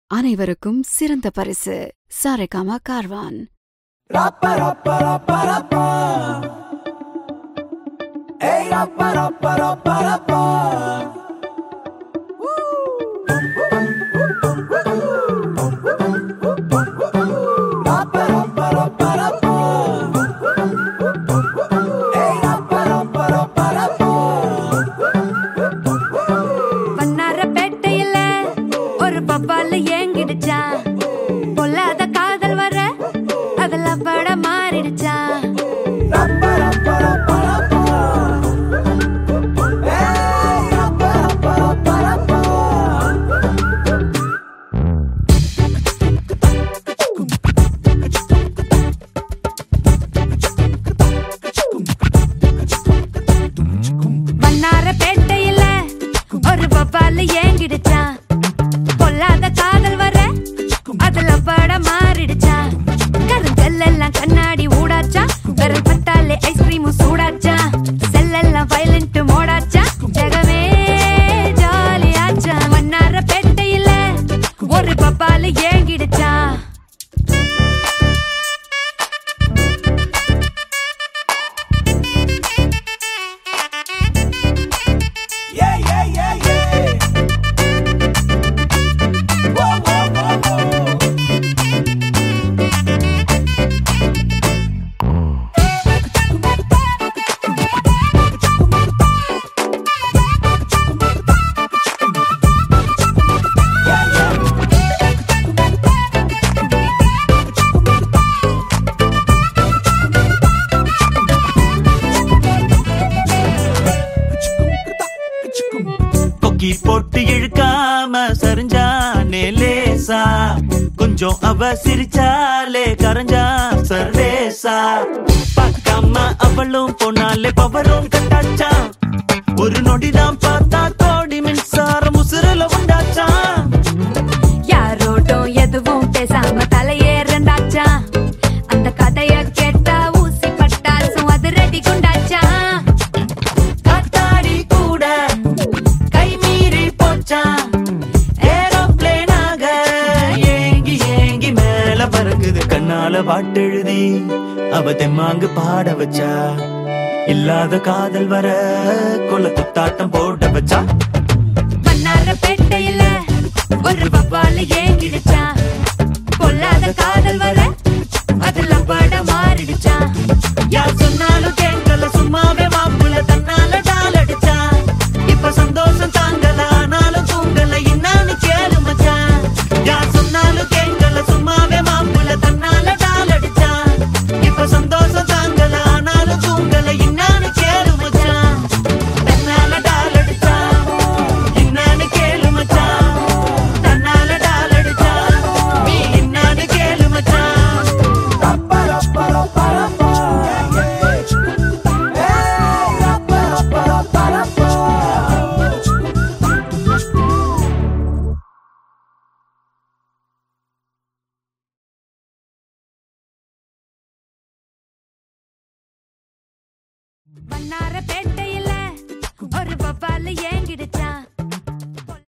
அனைவருக்கும் சிறந்த பரிசு சாரேகாமா கார்வான். பொல்லாத காதல் வர அதெல்லாம் பட மாறிடுச்சா. மன்னார பேட்டையில ஒரு பப்பால ஏங்கிடுச்சா. பொல்லாத காதல் வர அதுல பட மாறிடுச்சா. கருங்கல்லாம் கண்ணாடி ஊடாச்சா. விரல் பட்டாலே ஐஸ்கிரீமும் சூடாச்சா. செல்லெல்லாம் வயலண்ட் மோடாச்சா. ஜகமே ஜாலியாச்சா. மன்னார பேட்டையில ஒரு பப்பால ஏங்கிடுச்சா. போட்டு இழுக்காம சரிஞ்சானே லேசா. கொஞ்சம் அவ சிரிச்சாலே கரைஞ்சா சர்வேசா. பார்க்காம அவளும் போனாலே பவரும் கட்டாச்சா. ஒரு நொடிதான் பார்த்தா கோடி மின்சாரம் உசுரல உண்டாச்சா. யாரோட்டும் எதுவும் பேசாம தலையேறண்டாச்சா. அந்த கதைய கேட்டா ஊசி பட்டாசும் அது ரெடி குண்டாச்சா. காத்தாடி கூட ஏரோப்ளேனாக ஏங்கி ஏங்கி மேல பறக்குது. கண்ணால பாட்டெழுதி அவ தெம்மாங்கு பாட வச்சா. இல்லாத காதல் வர கொல குத்தாட்டம் போட வச்சா. மன்னார பேட்டையில ஒரு பப்பால ஏங்கிடுச்சா. பொல்லாத காதல் வர அதுல பட மாறிடுச்சா. யார் சொன்னாலும் கேட்கல சும்மாவே மாப்புல தன்னால டால் அடிச்சா. இப்ப சந்தோஷம் தாங்கல ஆனாலும் தூங்கல என்னன்னு கேளு மச்சான். யார் சொன்னாலும் கேட்கல சும்மாவே மாப்புல தன்னால டால் அடிச்சா. இப்ப சந்தோஷம் தாங்கல ஆனாலும் தூங்கல என்னன்னு கேளு மச்சான். தன்னால டால் அடிச்சா என்னன்னு கேளு மச்சான். தன்னால டால் அடிச்சா நீ என்னன்னு கேளு மச்சான். மன்னார பேட்டையில ஒரு பப்பால ஏங்கிடுச்சா.